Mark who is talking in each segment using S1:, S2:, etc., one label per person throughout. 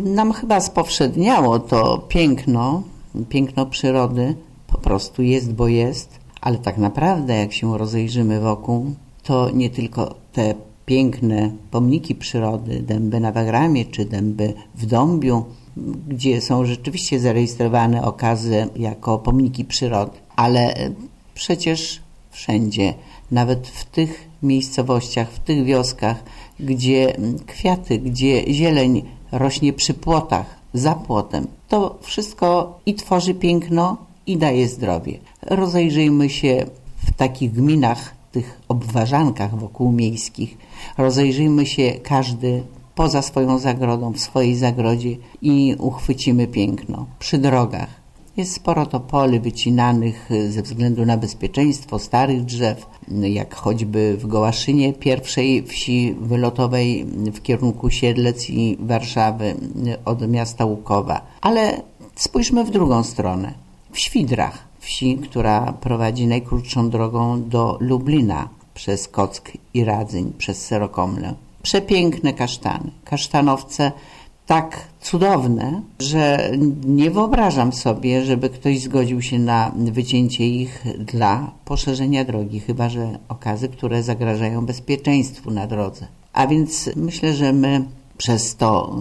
S1: nam chyba spowszedniało to piękno przyrody, po prostu jest, bo jest, ale tak naprawdę jak się rozejrzymy wokół, to nie tylko te piękne pomniki przyrody, dęby na Wagramie czy dęby w Dąbiu, gdzie są rzeczywiście zarejestrowane okazy jako pomniki przyrody, ale przecież wszędzie, nawet w tych miejscowościach, w tych wioskach, gdzie kwiaty, gdzie zieleń rośnie przy płotach, za płotem, to wszystko i tworzy piękno, i daje zdrowie. Rozejrzyjmy się w takich gminach, tych obwarzankach wokółmiejskich. Rozejrzyjmy się każdy poza swoją zagrodą, w swojej zagrodzie i uchwycimy piękno. Przy drogach jest sporo topoli wycinanych ze względu na bezpieczeństwo starych drzew, jak choćby w Gołaszynie, pierwszej wsi wylotowej w kierunku Siedlec i Warszawy od miasta Łukowa. Ale spójrzmy w drugą stronę. W Świdrach, wsi, która prowadzi najkrótszą drogą do Lublina przez Kock i Radzyń, przez Serokomlę. Przepiękne kasztany, kasztanowce tak cudowne, że nie wyobrażam sobie, żeby ktoś zgodził się na wycięcie ich dla poszerzenia drogi, chyba że okazy, które zagrażają bezpieczeństwu na drodze. A więc myślę, że my przez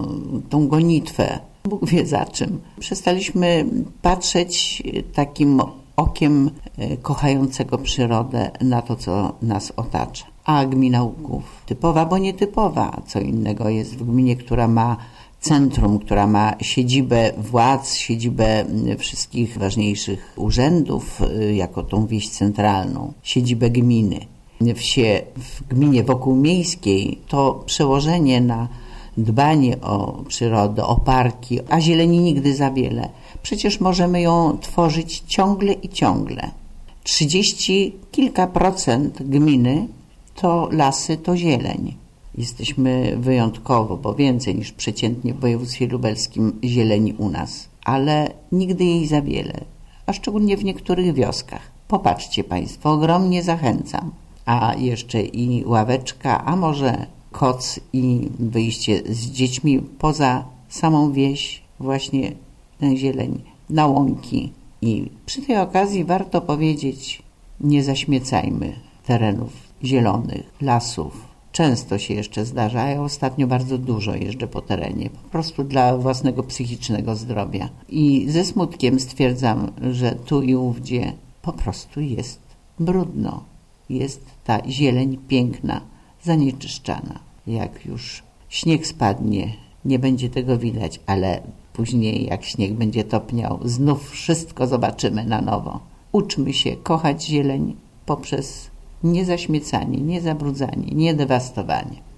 S1: tą gonitwę, Bóg wie za czym, przestaliśmy patrzeć takim okiem kochającego przyrodę na to, co nas otacza. A gmina Łuków, typowa, bo nietypowa, co innego jest w gminie, która ma centrum, która ma siedzibę władz, siedzibę wszystkich ważniejszych urzędów, jako tą wieś centralną, siedzibę gminy. Wsie w gminie wokółmiejskiej to przełożenie na dbanie o przyrodę, o parki, a zieleni nigdy za wiele. Przecież możemy ją tworzyć ciągle i ciągle. 30 kilka procent gminy to lasy, to zieleń. Jesteśmy wyjątkowo, bo więcej niż przeciętnie w województwie lubelskim zieleni u nas, ale nigdy jej za wiele, a szczególnie w niektórych wioskach. Popatrzcie Państwo, ogromnie zachęcam. A jeszcze i ławeczka, a może koc i wyjście z dziećmi poza samą wieś, właśnie tę zieleń, na łąki. I przy tej okazji warto powiedzieć, nie zaśmiecajmy terenów zielonych, lasów. Często się jeszcze zdarza, a ja ostatnio bardzo dużo jeżdżę po terenie, po prostu dla własnego psychicznego zdrowia. I ze smutkiem stwierdzam, że tu i ówdzie po prostu jest brudno. Jest ta zieleń piękna, zanieczyszczana. Jak już śnieg spadnie, nie będzie tego widać, ale później jak śnieg będzie topniał, znów wszystko zobaczymy na nowo. Uczmy się kochać zieleń poprzez niezaśmiecanie, niezabrudzanie, niedewastowanie.